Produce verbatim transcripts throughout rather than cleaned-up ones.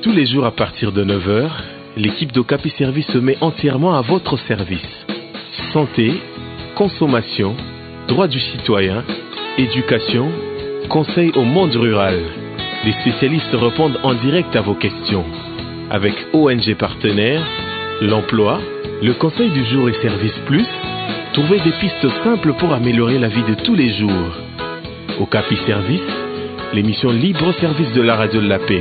Tous les jours à partir de neuf heures, l'équipe d'Okapi Service se met entièrement à votre service. Santé, consommation, droits du citoyen, éducation, conseil au monde rural. Les spécialistes répondent en direct à vos questions. Avec O N G partenaires, l'emploi, le conseil du jour et Service Plus, trouvez des pistes simples pour améliorer la vie de tous les jours. Okapi Service, l'émission libre service de la radio de la paix.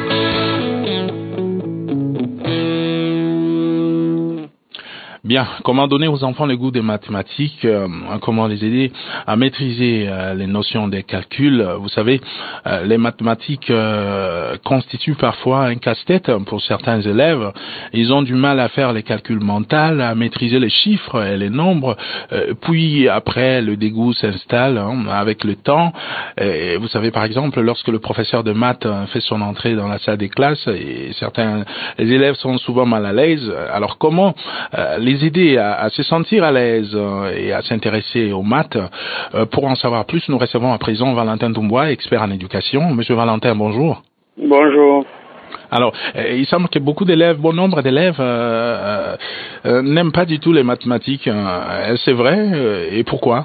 Bien, comment donner aux enfants le goût des mathématiques, euh, comment les aider à maîtriser euh, les notions des calculs. Vous savez, euh, les mathématiques euh, constituent parfois un casse-tête pour certains élèves. Ils ont du mal à faire les calculs mentaux, à maîtriser les chiffres et les nombres. Euh, puis après, le dégoût s'installe hein, avec le temps. Et vous savez, par exemple, lorsque le professeur de maths fait son entrée dans la salle des classes, et certains les élèves sont souvent mal à l'aise. Alors comment euh, les aider à, à se sentir à l'aise euh, et à s'intéresser aux maths. Euh, pour en savoir plus, nous recevons à présent Valentin Toumbois, expert en éducation. Monsieur Valentin, bonjour. Bonjour. Alors, euh, il semble que beaucoup d'élèves, bon nombre d'élèves euh, euh, n'aiment pas du tout les mathématiques. Euh, c'est vrai euh, et pourquoi?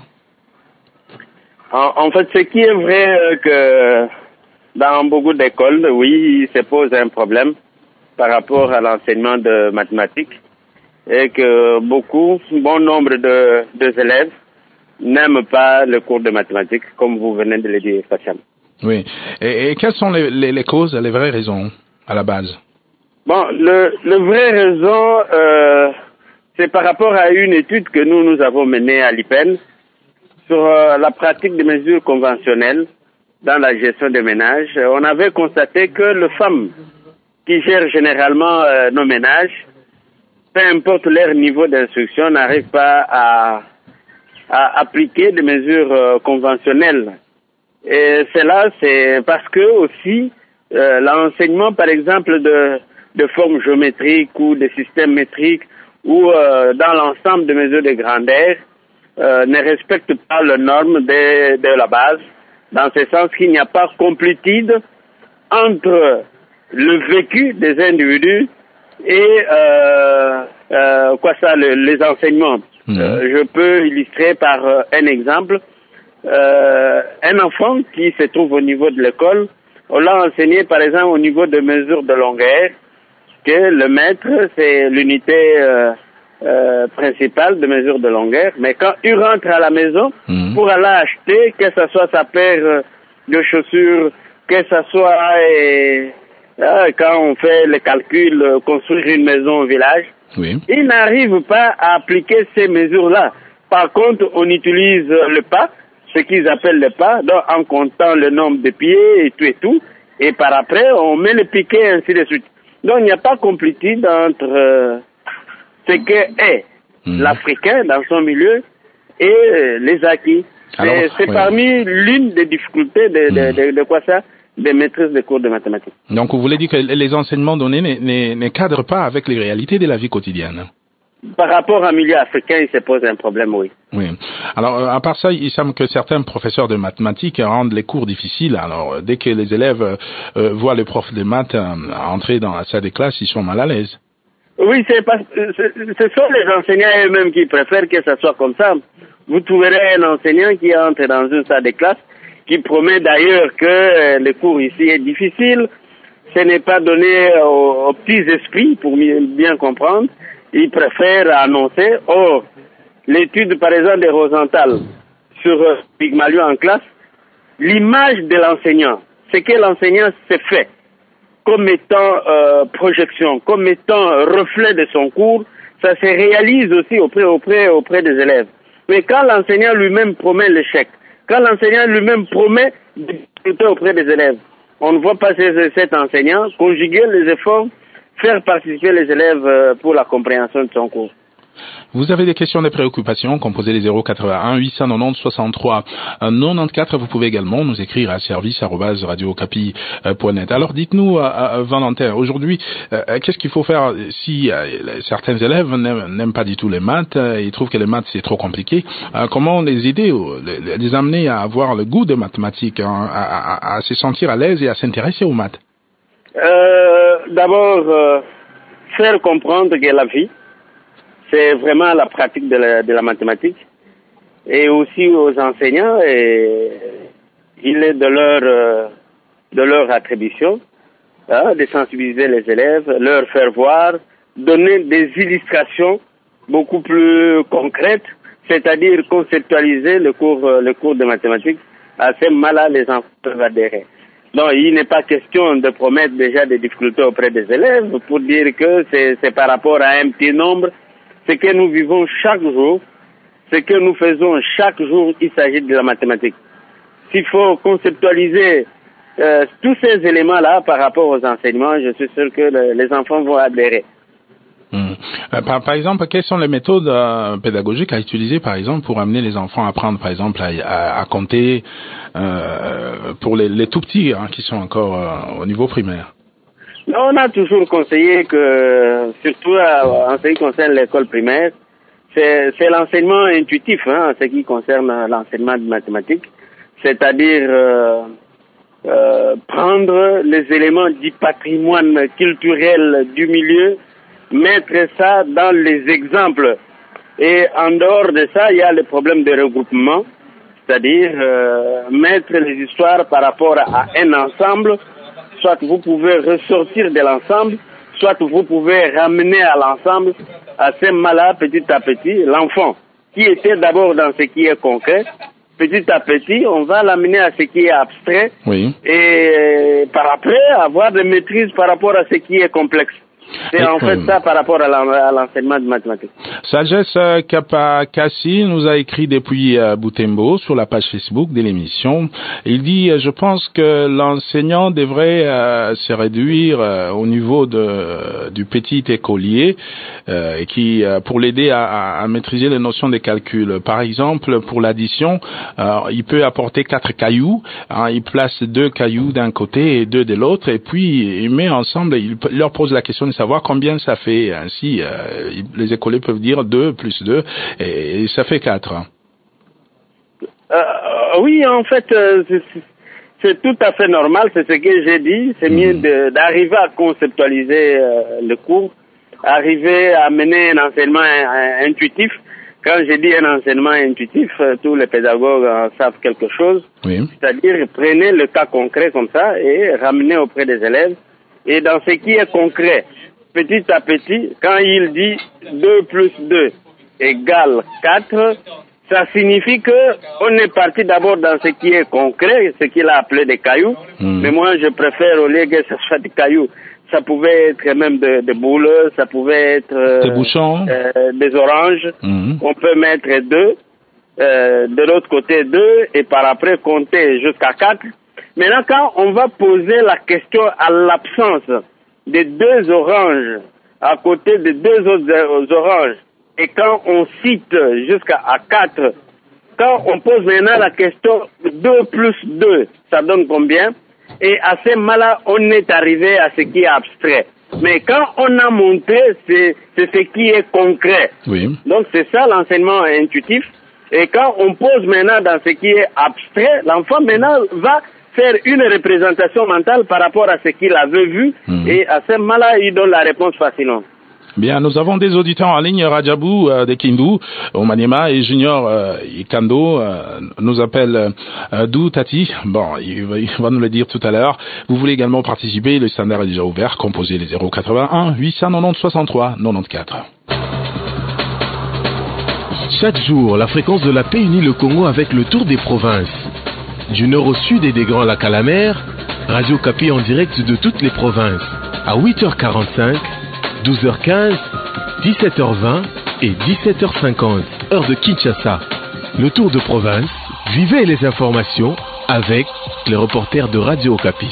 En, en fait, ce qui est vrai euh, que dans beaucoup d'écoles, oui, il se pose un problème par rapport à l'enseignement de mathématiques. Et que beaucoup, bon nombre de, de élèves n'aiment pas le cours de mathématiques, comme vous venez de le dire, Facham. Oui. Et, et quelles sont les, les, les causes, les vraies raisons à la base? Bon, le, le vrai raison, euh, c'est par rapport à une étude que nous, nous avons menée à l'I P E N sur euh, la pratique des mesures conventionnelles dans la gestion des ménages. On avait constaté que les femmes qui gèrent généralement euh, nos ménages, peu importe leur niveau d'instruction, n'arrivent pas à, à appliquer des mesures euh, conventionnelles. Et cela, c'est parce que aussi euh, l'enseignement, par exemple, de, de formes géométriques ou de systèmes métriques ou euh, dans l'ensemble des mesures de grandeur euh, ne respecte pas les normes de, de la base, dans ce sens qu'il n'y a pas complétude entre le vécu des individus et euh, euh, quoi ça, le, les enseignements. Mmh. Euh, je peux illustrer par euh, un exemple. Euh, un enfant qui se trouve au niveau de l'école, on l'a enseigné par exemple au niveau de mesure de longueur, que le mètre c'est l'unité euh, euh, principale de mesure de longueur, mais quand il rentre à la maison, mmh. pour aller acheter, que ce soit sa paire de chaussures, que ce soit... Et, quand on fait le calcul, euh, construire une maison au village, oui. Il n'arrive pas à appliquer ces mesures-là. Par contre, on utilise le pas, ce qu'ils appellent le pas, donc en comptant le nombre de pieds et tout et tout, et par après, on met le piquet, ainsi de suite. Donc, il n'y a pas complétude entre euh, ce qu'est mmh. l'Africain dans son milieu et euh, les acquis. Alors, c'est c'est oui. parmi l'une des difficultés de, de, mmh. de, de, de quoi ça des maîtrises de cours de mathématiques. Donc, vous voulez dire que les enseignements donnés ne, ne, ne cadrent pas avec les réalités de la vie quotidienne? Par rapport à un milieu africain, il se pose un problème, oui. Oui. Alors, à part ça, il semble que certains professeurs de mathématiques rendent les cours difficiles. Alors, dès que les élèves euh, voient le prof de maths euh, entrer dans la salle de classe, ils sont mal à l'aise. Oui, c'est pas, c'est, ce sont les enseignants eux-mêmes qui préfèrent que ça soit comme ça. Vous trouverez un enseignant qui entre dans une salle de classe qui promet d'ailleurs que euh, le cours ici est difficile. Ce n'est pas donné aux, aux petits esprits pour bien comprendre. Ils préfèrent annoncer. Or, l'étude par exemple de Rosenthal sur euh, Pygmalion en classe, l'image de l'enseignant, ce que l'enseignant s'est fait comme étant euh, projection, comme étant reflet de son cours, ça se réalise aussi auprès, auprès, auprès des élèves. Mais quand l'enseignant lui-même promet l'échec, quand l'enseignant lui-même promet de discuter auprès des élèves, on ne voit pas cet enseignant conjuguer les efforts, faire participer les élèves pour la compréhension de son cours. Vous avez des questions, des préoccupations, composez les zéro quatre-vingt-un huit cent quatre-vingt-dix soixante-trois quatre-vingt-quatorze. Vous pouvez également nous écrire à service arobase radio okapi point net. Alors dites-nous, euh, Valentin, aujourd'hui, euh, qu'est-ce qu'il faut faire si euh, certains élèves n'aiment pas du tout les maths, euh, ils trouvent que les maths c'est trop compliqué, euh, comment les aider, les, les amener à avoir le goût des mathématiques, hein, à, à, à se sentir à l'aise et à s'intéresser aux maths? Euh, euh, d'abord euh, faire comprendre que la vie, c'est vraiment la pratique de la, de la mathématique, et aussi aux enseignants, et il est de leur euh, de leur attribution hein, de sensibiliser les élèves, leur faire voir, donner des illustrations beaucoup plus concrètes, c'est-à-dire conceptualiser le cours le cours de mathématiques. À ce moment-là, les enfants peuvent adhérer. Donc, il n'est pas question de promettre déjà des difficultés auprès des élèves pour dire que c'est, c'est par rapport à un petit nombre. Ce que nous vivons chaque jour, ce que nous faisons chaque jour, il s'agit de la mathématique. S'il faut conceptualiser euh, tous ces éléments-là par rapport aux enseignements, je suis sûr que le, les enfants vont adhérer. Mmh. Euh, par, par exemple, quelles sont les méthodes euh, pédagogiques à utiliser, par exemple, pour amener les enfants à apprendre, par exemple, à, à, à compter euh, pour les, les tout petits hein, qui sont encore euh, au niveau primaire? On a toujours conseillé que, surtout à, en ce qui concerne l'école primaire, c'est, c'est l'enseignement intuitif, hein, en ce qui concerne l'enseignement de mathématiques, c'est-à-dire euh, euh, prendre les éléments du patrimoine culturel du milieu, mettre ça dans les exemples. Et en dehors de ça, il y a le problème de regroupement, c'est-à-dire euh, mettre les histoires par rapport à un ensemble. Soit vous pouvez ressortir de l'ensemble, soit vous pouvez ramener à l'ensemble. À ce moment-là, petit à petit, l'enfant, qui était d'abord dans ce qui est concret, petit à petit, on va l'amener à ce qui est abstrait. Oui. Et par après, avoir de maîtrise par rapport à ce qui est complexe. C'est en fait ça par rapport à, la, à l'enseignement de mathématiques. Sagesse Kapakassi nous a écrit depuis euh, Butembo sur la page Facebook de l'émission. Il dit euh, je pense que l'enseignant devrait euh, se réduire euh, au niveau de, du petit écolier euh, et qui euh, pour l'aider à, à, à maîtriser les notions de calcul. Par exemple, pour l'addition, euh, il peut apporter quatre cailloux. Hein, il place deux cailloux d'un côté et deux de l'autre et puis il met ensemble. Il, il leur pose la question de savoir combien ça fait. Ainsi, euh, les écoliers peuvent dire deux plus deux et, et ça fait quatre. Euh, oui, en fait, euh, c'est, c'est tout à fait normal. C'est ce que j'ai dit. C'est mmh. mieux de, d'arriver à conceptualiser euh, le cours, arriver à mener un enseignement euh, intuitif. Quand je dis un enseignement intuitif, euh, tous les pédagogues en savent quelque chose. Oui. C'est-à-dire, prenez le cas concret comme ça et ramenez auprès des élèves. Et dans ce qui est concret, petit à petit, quand il dit deux plus deux égale quatre, ça signifie que on est parti d'abord dans ce qui est concret, ce qu'il a appelé des cailloux. Mmh. Mais moi, je préfère, au lieu que ce soit des cailloux, ça pouvait être même des de boules, ça pouvait être euh, des bouchons, euh, des oranges. Mmh. On peut mettre deux, euh, de l'autre côté deux, et par après compter jusqu'à quatre. Maintenant, quand on va poser la question à l'absence des deux oranges à côté des deux autres oranges, et quand on cite jusqu'à à quatre, quand on pose maintenant la question deux plus deux, ça donne combien? Et à ce moment-là, on est arrivé à ce qui est abstrait. Mais quand on a montré, c'est, c'est ce qui est concret. Oui. Donc c'est ça l'enseignement intuitif. Et quand on pose maintenant dans ce qui est abstrait, l'enfant maintenant va faire une représentation mentale par rapport à ce qu'il avait vu, mmh. et à ce moment-là, il donne la réponse facilement. Bien, nous avons des auditeurs en ligne. Rajabou euh, de Kindu, au Maniema, et Junior euh, Ikando euh, nous appelle euh, d'où Tati. Bon, il va, il va nous le dire tout à l'heure. Vous voulez également participer, le standard est déjà ouvert. Composez les zéro quatre-vingt-un huit cent quatre-vingt-dix soixante-trois quatre-vingt-quatorze. Chaque jour, la fréquence de la paix unit le Congo avec le tour des provinces. Du nord au sud et des Grands Lacs à la mer, Radio Kapi en direct de toutes les provinces. À huit heures quarante-cinq, douze heures quinze, dix-sept heures vingt et dix-sept heures cinquante, heure de Kinshasa. Le tour de province, vivez les informations avec les reporters de Radio Kapi.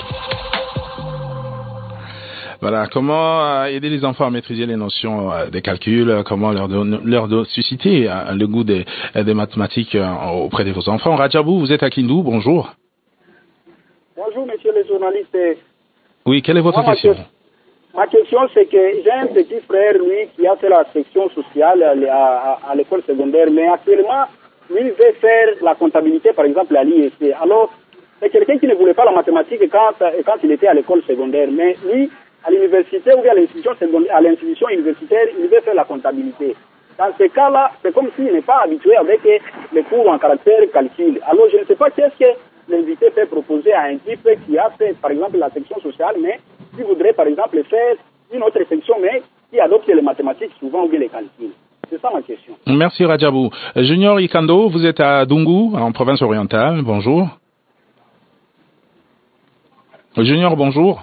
Voilà, comment aider les enfants à maîtriser les notions des calculs, comment leur, don, leur don, susciter le goût des, des mathématiques auprès de vos enfants. Rajabou, vous êtes à Kindu, bonjour. Bonjour, monsieur le journaliste. Oui, quelle est votre Moi, question? Ma question, c'est que j'ai un petit frère, lui, qui a fait la section sociale à, à, à l'école secondaire, mais actuellement, lui veut faire la comptabilité, par exemple, à l'I E C. Alors, c'est quelqu'un qui ne voulait pas la mathématique quand, quand il était à l'école secondaire, mais lui, à l'université ou à l'institution secondaire, à l'institution universitaire, il veut faire la comptabilité. Dans ce cas-là, c'est comme s'il n'est pas habitué avec les cours en caractère calcul. Alors, je ne sais pas qu'est-ce que l'invité peut proposer à un type qui a fait, par exemple, la section sociale, mais qui voudrait, par exemple, faire une autre section, mais qui adopte les mathématiques souvent ou les calculs. C'est ça ma question. Merci Rajabou. Junior Ikando, vous êtes à Dungu, en province orientale. Bonjour. Junior, bonjour.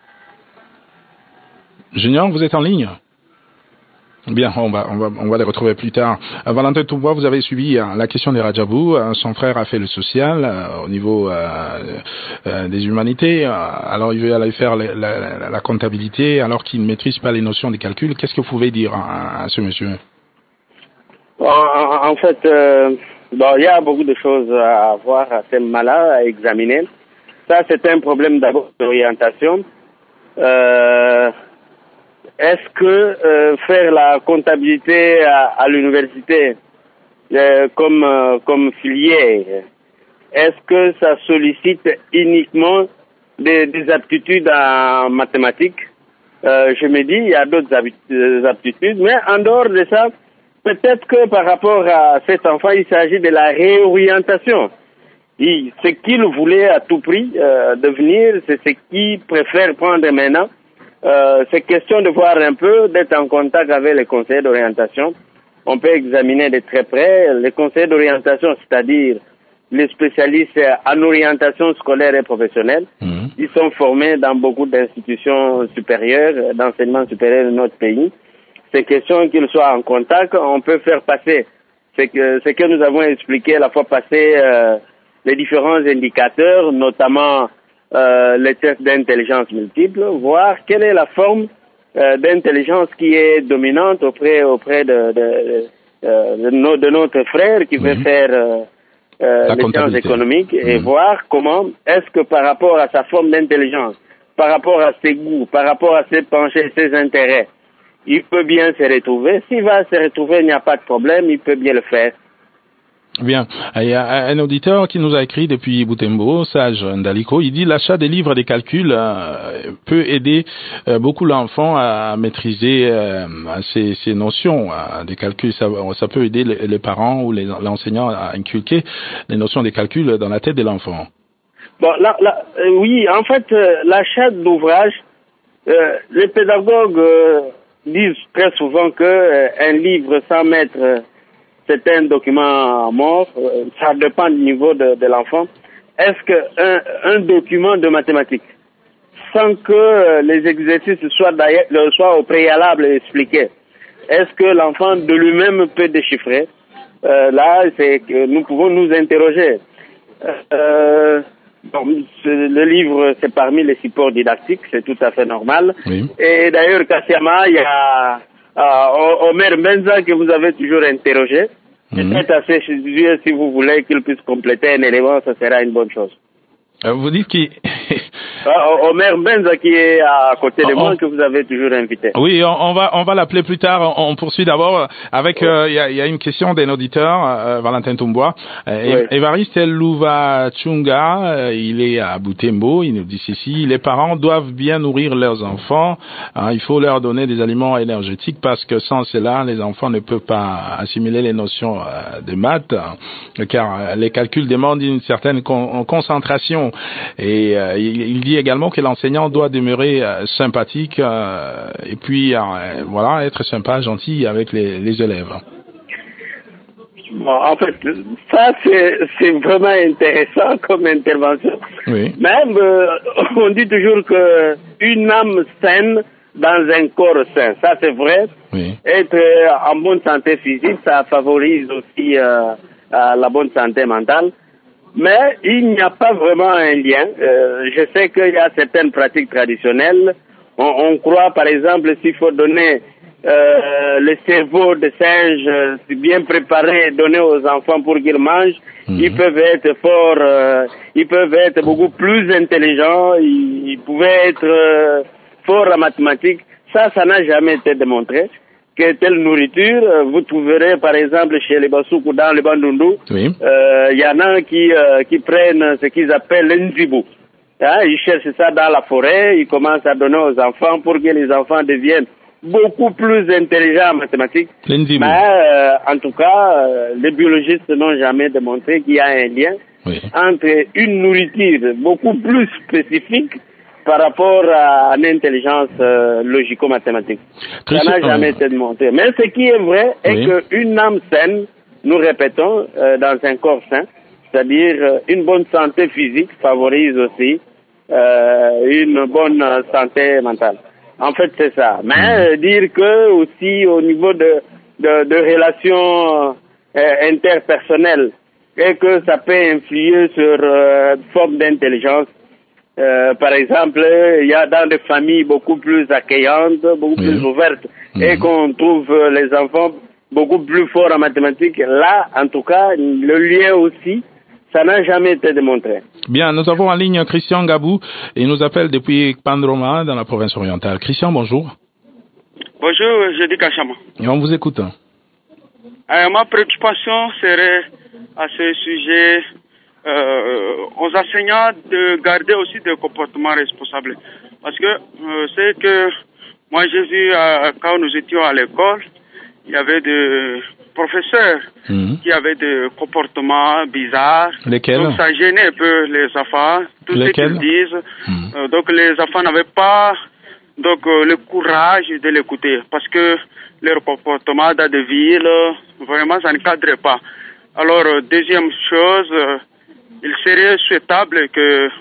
Junior, vous êtes en ligne? Bien, on va, on va, on va les retrouver plus tard. Euh, Valentin Toubois, vous avez suivi euh, la question de Rajabou. Euh, son frère a fait le social euh, au niveau euh, euh, des humanités. Euh, alors, il veut aller faire la, la, la comptabilité alors qu'il ne maîtrise pas les notions des calculs. Qu'est-ce que vous pouvez dire à, à ce monsieur? En, en fait, euh, bon, il y a beaucoup de choses à voir à ce moment-là, à examiner. Ça, c'est un problème d'abord d'orientation. Euh, Est-ce que euh, faire la comptabilité à, à l'université euh, comme euh, comme filière, est-ce que ça sollicite uniquement des, des aptitudes en mathématiques? euh, Je me dis, il y a d'autres aptitudes, mais en dehors de ça, peut-être que par rapport à cet enfant, il s'agit de la réorientation. Il, ce qu'il voulait à tout prix euh, devenir, c'est ce qu'il préfère prendre maintenant. Euh, c'est question de voir un peu, d'être en contact avec les conseillers d'orientation. On peut examiner de très près les conseillers d'orientation, c'est-à-dire les spécialistes en orientation scolaire et professionnelle. Mmh. Ils sont formés dans beaucoup d'institutions supérieures, d'enseignement supérieur de notre pays. C'est question qu'ils soient en contact. On peut faire passer ce que, ce que nous avons expliqué la fois passée, euh, les différents indicateurs, notamment Euh, les tests d'intelligence multiple, voir quelle est la forme euh, d'intelligence qui est dominante auprès auprès de de, de, de, no, de notre frère qui veut mmh. faire euh, euh, les sciences économiques mmh. et voir comment est-ce que par rapport à sa forme d'intelligence, par rapport à ses goûts, par rapport à ses penchants, ses intérêts, il peut bien se retrouver. S'il va se retrouver, il n'y a pas de problème, il peut bien le faire. Bien. Il y a un auditeur qui nous a écrit depuis Butembo, Sage Ndaliko. Il dit l'achat des livres des calculs euh, peut aider euh, beaucoup l'enfant à maîtriser euh, ces, ces notions euh, des calculs. Ça, ça peut aider les, les parents ou les, l'enseignant à inculquer les notions des calculs dans la tête de l'enfant. Bon, là, là, euh, oui, en fait, euh, l'achat d'ouvrages, euh, les pédagogues euh, disent très souvent que euh, un livre sans mettre euh, c'est un document mort, ça dépend du niveau de, de l'enfant. Est-ce qu'un un document de mathématiques, sans que les exercices soient, soient au préalable expliqués, est-ce que l'enfant de lui-même peut déchiffrer? euh, Là, c'est que nous pouvons nous interroger. Euh, bon, le livre, c'est parmi les supports didactiques, c'est tout à fait normal. Oui. Et d'ailleurs, Kassiama, il y a euh, Omer Benza que vous avez toujours interrogé. Mmh. C'est assez chez si vous voulez qu'il puisse compléter un élément, ça sera une bonne chose. Euh, vous dites qu'il... euh, Omer Benza qui est à côté de on, moi, que vous avez toujours invité. Oui, on, on va on va l'appeler plus tard. On, on poursuit d'abord avec il euh, y, a, y a une question d'un auditeur, euh, Valentin Toubois. Euh, oui. Évariste Louva Chunga, euh, il est à Butembo. Il nous dit ceci: les parents doivent bien nourrir leurs enfants. Hein, il faut leur donner des aliments énergétiques parce que sans cela, les enfants ne peuvent pas assimiler les notions euh, de maths, hein, car les calculs demandent une certaine con- concentration. Et euh, il, il dit également que l'enseignant doit demeurer euh, sympathique euh, et puis euh, voilà, être sympa, gentil avec les, les élèves. Bon, en fait, ça c'est, c'est vraiment intéressant comme intervention. Oui. Même euh, on dit toujours que une âme saine dans un corps sain, ça c'est vrai. Oui. Être en bonne santé physique, ça favorise aussi euh, la bonne santé mentale. Mais il n'y a pas vraiment un lien. Euh, je sais qu'il y a certaines pratiques traditionnelles. On, on croit, par exemple, s'il faut donner euh, le cerveau de singe euh, bien préparé, donner aux enfants pour qu'ils mangent, mmh. ils peuvent être fort, euh, ils peuvent être beaucoup plus intelligents, ils, ils pouvaient être euh, forts en mathématiques. Ça, ça n'a jamais été démontré. Que telle nourriture, vous trouverez par exemple chez les Basuku dans le Bandundu, il oui. euh, y en a qui, euh, qui prennent ce qu'ils appellent l'enzibu. Hein, ils cherchent ça dans la forêt, ils commencent à donner aux enfants pour que les enfants deviennent beaucoup plus intelligents en mathématiques. Mais euh, en tout cas, euh, les biologistes n'ont jamais démontré qu'il y a un lien oui. entre une nourriture beaucoup plus spécifique par rapport à une intelligence euh, logico-mathématique. Ça n'a jamais été démontré. Mais ce qui est vrai est oui. qu'une âme saine, nous répétons, euh, dans un corps sain, c'est-à-dire euh, une bonne santé physique favorise aussi euh, une bonne santé mentale. En fait, c'est ça. Mais euh, dire que aussi au niveau de de, de relations euh, interpersonnelles et que ça peut influer sur euh, forme d'intelligence. Euh, par exemple, il y a dans des familles beaucoup plus accueillantes, beaucoup oui. plus ouvertes, mmh. et qu'on trouve les enfants beaucoup plus forts en mathématiques. Là, en tout cas, le lien aussi, ça n'a jamais été démontré. Bien, nous avons en ligne Christian Gabou, et il nous appelle depuis Pandroma, dans la province orientale. Christian, bonjour. Bonjour, je dis Kachama. Et on vous écoute. Euh, ma préoccupation serait à ce sujet euh, aux enseignants de garder aussi des comportements responsables. Parce que euh, c'est que moi j'ai vu euh, quand nous étions à l'école, il y avait des professeurs mmh. qui avaient des comportements bizarres. Lesquels? Donc ça gênait un peu les enfants, tout Lesquels? ce qu'ils disent. Mmh. Euh, donc les enfants n'avaient pas donc euh, le courage de l'écouter parce que leur comportement dans des villes, vraiment ça ne cadrait pas. Alors euh, deuxième chose, euh, il serait souhaitable que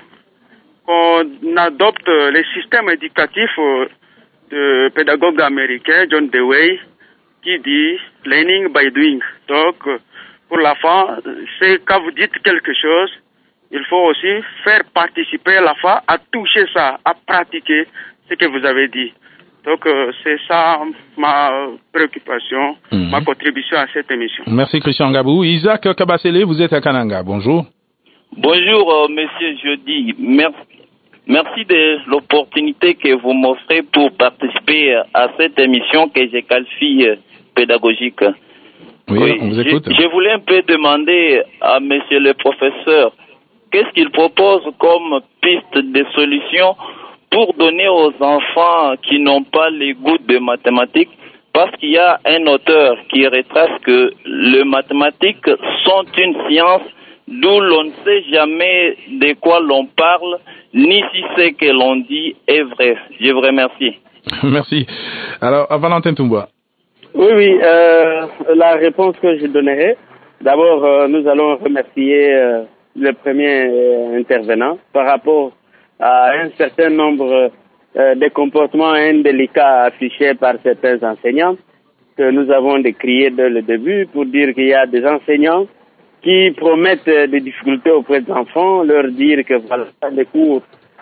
qu'on adopte les systèmes éducatifs euh, de pédagogue américain John Dewey qui dit learning by doing. Donc pour l'enfant, c'est quand vous dites quelque chose, il faut aussi faire participer l'enfant à toucher ça, à pratiquer ce que vous avez dit. Donc euh, c'est ça ma préoccupation, mmh. ma contribution à cette émission. Merci Christian Gabou. Isaac Kabasele, vous êtes à Kananga. Bonjour. Bonjour euh, Monsieur Jeudi. Merci, merci de l'opportunité que vous m'offrez pour participer à cette émission que je qualifie euh, pédagogique. Oui, oui, on vous écoute. Je, je voulais un peu demander à Monsieur le professeur qu'est-ce qu'il propose comme piste de solution pour donner aux enfants qui n'ont pas les goûts de mathématiques, parce qu'il y a un auteur qui retrace que les mathématiques sont une science d'où l'on ne sait jamais de quoi l'on parle, ni si ce que l'on dit est vrai. Je vous remercie. Merci. Alors, Valentin Toumboua. Oui, oui, euh, la réponse que je donnerai, d'abord, euh, nous allons remercier euh, le premier euh, intervenant par rapport à un certain nombre euh, de comportements indélicats affichés par certains enseignants que nous avons décriés dès le début pour dire qu'il y a des enseignants qui promettent des difficultés auprès des enfants, leur dire que voilà, les cours,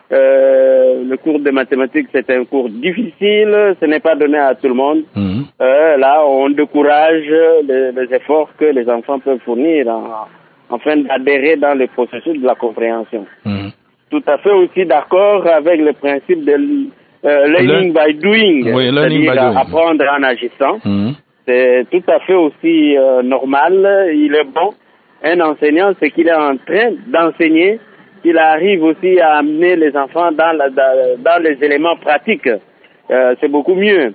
euh, le cours de mathématiques c'est un cours difficile, ce n'est pas donné à tout le monde. Mmh. Euh, là, on décourage les, les efforts que les enfants peuvent fournir en, afin d'adhérer dans le processus de la compréhension. Mmh. Tout à fait aussi d'accord avec le principe de euh, learning Le... by doing, oui, c'est-à-dire by doing. apprendre en agissant. Mmh. C'est tout à fait aussi euh, normal, il est bon. Un enseignant, c'est qu'il est en train d'enseigner, qu'il arrive aussi à amener les enfants dans, la, dans, dans les éléments pratiques. Euh, c'est beaucoup mieux.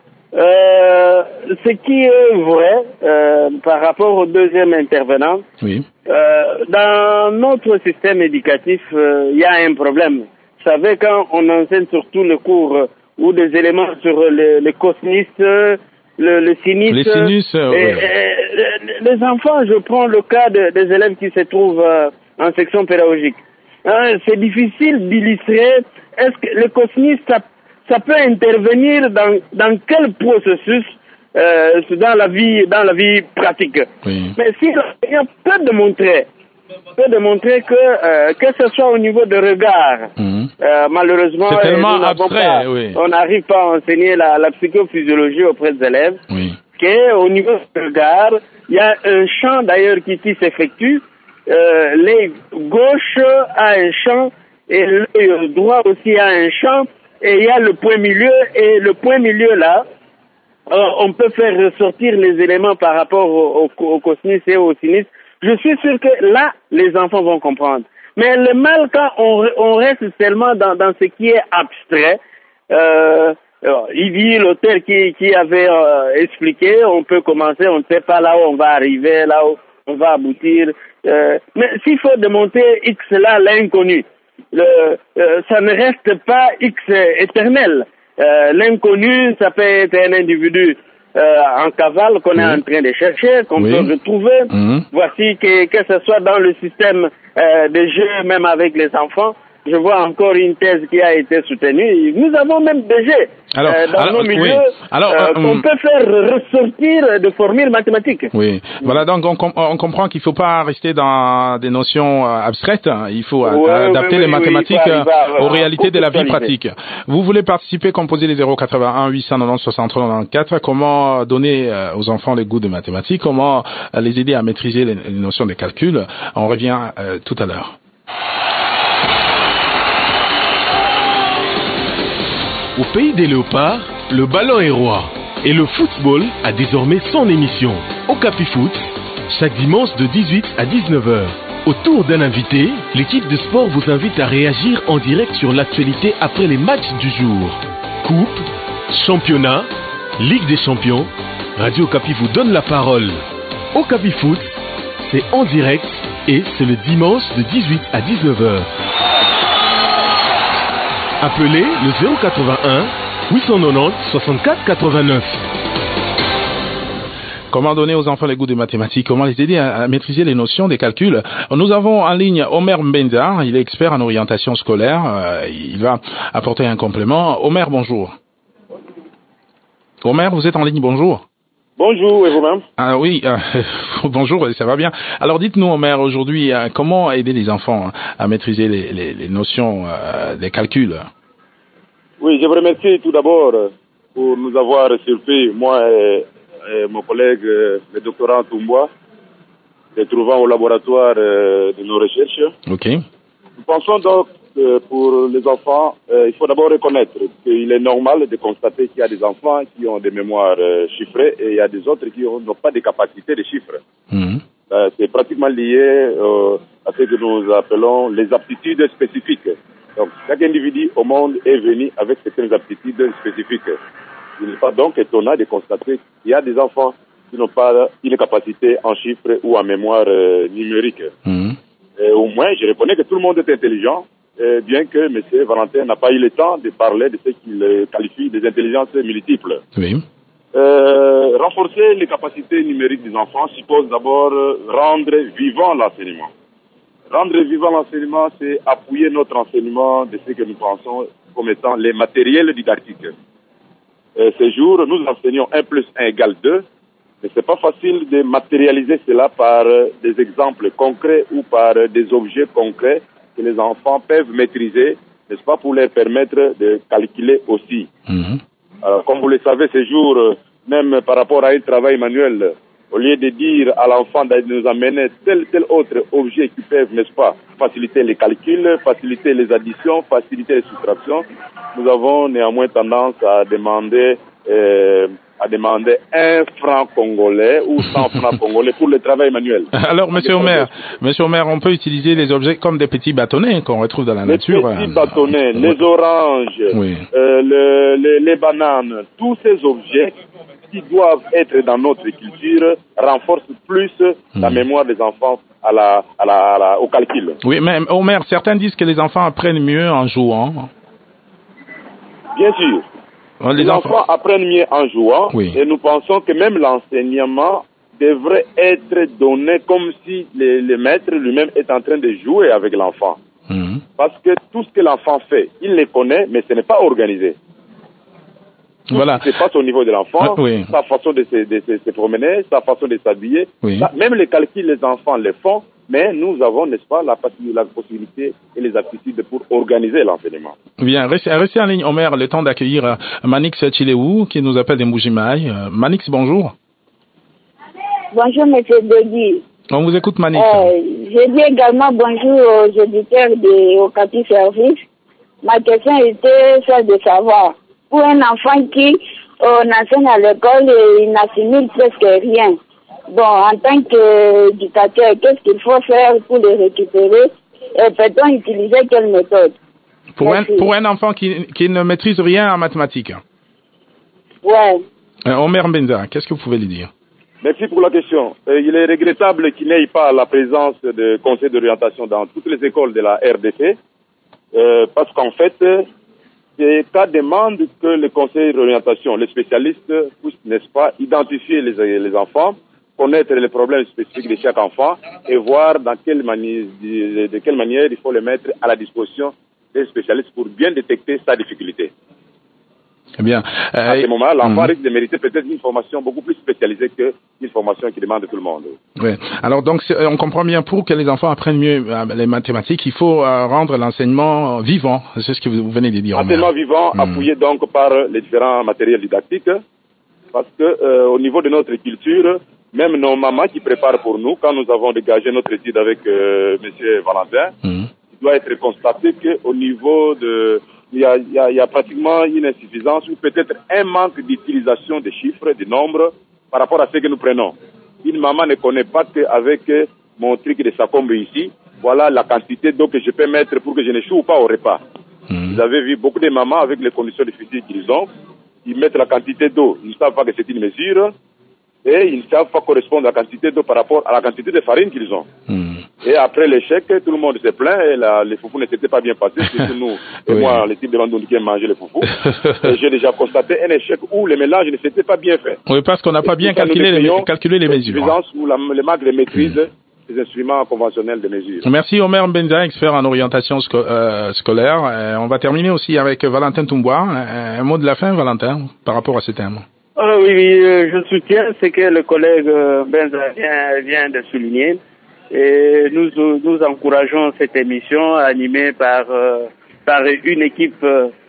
Euh, ce qui est vrai euh, par rapport au deuxième intervenant, oui. euh, dans notre système éducatif, il euh, y a un problème. Vous savez, quand on enseigne surtout le cours euh, ou des éléments sur le, le cosinus, le, le sinus, les sinus, euh, et, ouais. et, les enfants, je prends le cas de, des élèves qui se trouvent euh, en section pédagogique. Hein, c'est difficile d'illustrer. Est-ce que le cosinus, ça ça peut intervenir dans, dans quel processus euh, dans la vie dans la vie pratique. Oui. Mais si l'enseignant peut démontrer, peut démontrer que euh, que ce soit au niveau de regard, mmh. euh, malheureusement, c'est tellement nous abstrait, pas, oui. on n'arrive pas à enseigner la, la psychophysiologie auprès des élèves. Oui. Qu'au niveau du regard, il y a un champ d'ailleurs qui, qui s'effectue. Euh, l'œil gauche a un champ et l'œil droit aussi a un champ. Et il y a le point milieu, et le point milieu là, euh, on peut faire ressortir les éléments par rapport au, au, au cosinus et au sinus. Je suis sûr que là, les enfants vont comprendre. Mais le mal, quand on, on reste seulement dans, dans ce qui est abstrait, euh, il dit l'auteur qui, qui avait euh, expliqué, on peut commencer, on ne sait pas là où on va arriver, là où on va aboutir. Euh, mais s'il faut démonter X là, l'inconnu, le, euh, ça ne reste pas X éternel. Euh, l'inconnu, ça peut être un individu euh, en cavale qu'on mmh. est en train de chercher, qu'on oui. peut retrouver. Mmh. Voici que, que ce soit dans le système euh, de jeu, même avec les enfants. Je vois encore une thèse qui a été soutenue. Nous avons même des jeux alors, euh, dans alors, nos milieux oui. alors, euh, qu'on euh, peut faire ressortir de formules mathématiques. Oui, mmh. voilà, donc on, com- on comprend qu'il ne faut pas rester dans des notions euh, abstraites. Il faut oui, adapter oui, les oui, mathématiques oui, arriver, aux euh, réalités de la vie pratique. Vous voulez participer, composer les zéro quatre-vingt-un huit cent quatre-vingt-onze soixante-trois quatre-vingt-quatorze. Comment donner euh, aux enfants le goût de mathématiques? Comment euh, les aider à maîtriser les, les notions de calcul? On revient euh, tout à l'heure. Au pays des léopards, le ballon est roi et le football a désormais son émission. Okapi Foot, chaque dimanche de dix-huit à dix-neuf heures. Autour d'un invité, l'équipe de sport vous invite à réagir en direct sur l'actualité après les matchs du jour. Coupe, championnat, Ligue des champions, Radio Okapi vous donne la parole. Okapi Foot, c'est en direct et c'est le dimanche de dix-huit à dix-neuf heures. Appelez le zéro quatre-vingt-un huit cent quatre-vingt-dix soixante-quatre quatre-vingt-neuf. Comment donner aux enfants les goûts des mathématiques? Comment les aider à, à maîtriser les notions des calculs? Nous avons en ligne Omer Mbenza, il est expert en orientation scolaire. Euh, il va apporter un complément. Omer, bonjour. Omer, vous êtes en ligne, bonjour. Bonjour, et vous-même? Ah oui, euh, bonjour, ça va bien. Alors dites-nous, Omer, aujourd'hui, euh, comment aider les enfants à maîtriser les, les, les notions euh, des calculs? Oui, je vous remercie tout d'abord pour nous avoir surpris, moi et, et mon collègue, le doctorant Toumbois, les trouvant au laboratoire euh, de nos recherches. Ok. Nous pensons donc que pour les enfants, euh, il faut d'abord reconnaître qu'il est normal de constater qu'il y a des enfants qui ont des mémoires euh, chiffrées et il y a des autres qui n'ont pas de capacité de chiffres. Mmh. Euh, c'est pratiquement lié euh, à ce que nous appelons les aptitudes spécifiques. Donc, chaque individu au monde est venu avec certaines aptitudes spécifiques. Il n'est pas donc étonnant de constater qu'il y a des enfants qui n'ont pas une capacité en chiffres ou en mémoire euh, numérique. Mmh. Et au moins, je reconnais que tout le monde est intelligent, euh, bien que M. Valentin n'a pas eu le temps de parler de ce qu'il qualifie des intelligences multiples. Oui. Euh, renforcer les capacités numériques des enfants suppose d'abord rendre vivant l'enseignement. Rendre vivant l'enseignement, c'est appuyer notre enseignement de ce que nous pensons comme étant les matériels didactiques. Euh, ces jours, nous enseignons un plus un égale deux, mais c'est pas facile de matérialiser cela par des exemples concrets ou par des objets concrets que les enfants peuvent maîtriser, n'est-ce pas, pour leur permettre de calculer aussi. Mmh. Alors, comme vous le savez, ces jours, même par rapport à un travail manuel, au lieu de dire à l'enfant de nous amener tel tel autre objet qui peuvent, n'est-ce pas, faciliter les calculs, faciliter les additions, faciliter les soustractions, nous avons néanmoins tendance à demander euh, à demander un franc congolais ou cent francs congolais pour le travail manuel. Alors, Monsieur Omer, Monsieur Omer, on peut utiliser les objets comme des petits bâtonnets qu'on retrouve dans la les nature. Les petits bâtonnets, oui. Les oranges, oui. euh, le, les, les bananes, tous ces objets qui doivent être dans notre culture renforcent plus mmh. la mémoire des enfants à la, à la, à la, au calcul. Oui, mais Omer, certains disent que les enfants apprennent mieux en jouant. Bien sûr. Les, les enfants... enfants apprennent mieux en jouant, oui. Et nous pensons que même l'enseignement devrait être donné comme si le, le maître lui-même est en train de jouer avec l'enfant. Mmh. Parce que tout ce que l'enfant fait, il le connaît, mais ce n'est pas organisé. Tout voilà. ce qui se passe au niveau de l'enfant, ah, oui. Sa façon de se, de, se, de se promener, sa façon de s'habiller, oui. Ça, même les calculs, les enfants les font, mais nous avons, n'est-ce pas, la, la possibilité et les aptitudes pour organiser l'enseignement. Bien, restez, restez en ligne, Omer, le temps d'accueillir euh, Manix Chileou, qui nous appelle des Moujimaï. Euh, Manix, bonjour. Bonjour, monsieur Degui. On vous écoute, Manix. Euh, je dis également bonjour aux auditeurs de Okapi Service. Ma question était celle de savoir, pour un enfant qui euh, enseigne à l'école, il n'assimile presque rien. Bon, en tant qu'éducateur, qu'est-ce qu'il faut faire pour le récupérer Et peut-on utiliser quelle méthode? Pour un, pour un enfant qui, qui ne maîtrise rien en mathématiques. Ouais. Euh, Omer Benza, qu'est-ce que vous pouvez lui dire? Merci pour la question. Euh, il est regrettable qu'il n'ait pas la présence de conseils d'orientation dans toutes les écoles de la R D C, euh, parce qu'en fait, c'est cas demande que le conseil d'orientation, les spécialistes, puissent, n'est-ce pas, identifier les, les enfants, connaître les problèmes spécifiques de chaque enfant et voir dans quelle manière, de, de quelle manière il faut les mettre à la disposition des spécialistes pour bien détecter sa difficulté. Eh bien, euh, à ce moment, l'enfant hum. risque de mériter peut-être une formation beaucoup plus spécialisée qu'une formation qui demande tout le monde. Oui. Alors donc, on comprend bien, pour que les enfants apprennent mieux les mathématiques, il faut euh, rendre l'enseignement vivant. C'est ce que vous venez de dire. Enseignement vivant, hum. appuyé donc par les différents matériels didactiques, parce que euh, au niveau de notre culture, même nos mamans qui préparent pour nous, quand nous avons dégagé notre étude avec euh, Monsieur Valentin, hum. il doit être constaté qu'au niveau de Il y, a, il, y a, il y a pratiquement une insuffisance ou peut-être un manque d'utilisation des chiffres, des nombres par rapport à ce que nous prenons. Une maman ne connaît pas qu'avec mon truc de sacombe ici, voilà la quantité d'eau que je peux mettre pour que je n'échoue pas au repas. Mmh. Vous avez vu beaucoup de mamans avec les conditions de physique qu'ils ont, ils mettent la quantité d'eau, ils ne savent pas que c'est une mesure et ils ne savent pas correspondre à la quantité d'eau par rapport à la quantité de farine qu'ils ont. Mmh. Et après l'échec, tout le monde se plaint et la, les foufous n'étaient pas bien passés, surtout nous et oui. moi, l'équipe de Bandouni qui a mangé les foufous. Et j'ai déjà constaté un échec où le mélange ne s'était pas bien fait. Oui, parce qu'on n'a pas bien calculé les, calculé les mesures. Ou la, le manque de maîtrise mmh. des instruments conventionnels de mesure. Merci Omer Benza, expert en orientation sco euh, scolaire. Euh, on va terminer aussi avec Valentin Toumbois. Un, un mot de la fin, Valentin, par rapport à ce thème. Ah oui, oui, je soutiens ce que le collègue Benza vient, vient de souligner. Et nous, nous encourageons cette émission animée par, euh, par une équipe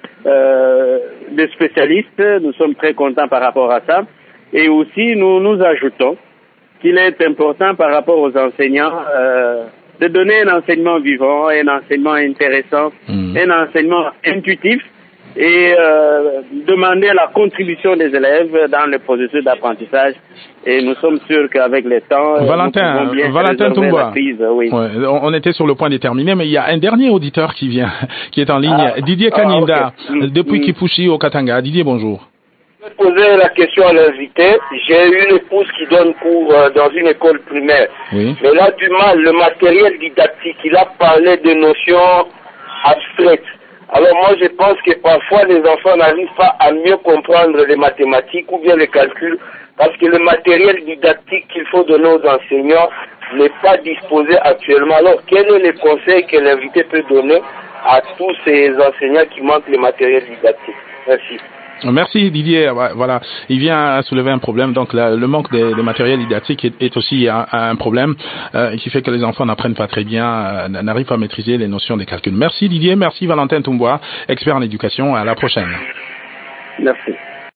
euh, de spécialistes. Nous sommes très contents par rapport à ça. Et aussi, nous nous ajoutons qu'il est important par rapport aux enseignants euh, de donner un enseignement vivant, un enseignement intéressant, mmh. un enseignement intuitif et euh, demander la contribution des élèves dans le processus d'apprentissage. Et nous sommes sûrs qu'avec le temps, Valentin, nous bien Valentin Toumbois, oui. ouais, on était sur le point de terminer, mais il y a un dernier auditeur qui vient, qui est en ligne, ah, Didier Kaninda, ah, okay. depuis mm. Kipushi au Katanga. Didier, bonjour. Je vais poser la question à l'invité. J'ai une épouse qui donne cours euh, dans une école primaire. Oui. Mais là, du mal, le matériel didactique, il a parlé de notions abstraites. Alors moi, je pense que parfois, les enfants n'arrivent pas à mieux comprendre les mathématiques ou bien les calculs, parce que le matériel didactique qu'il faut donner aux enseignants n'est pas disposé actuellement. Alors, quel est le conseil que l'invité peut donner à tous ces enseignants qui manquent le matériel didactique? Merci. Merci Didier. Voilà, il vient à soulever un problème. Donc la, le manque de, de matériel didactique est, est aussi un, un problème euh, qui fait que les enfants n'apprennent pas très bien, euh, n'arrivent pas à maîtriser les notions des calculs. Merci Didier, merci Valentin Toumbois, expert en éducation. À la prochaine. Merci.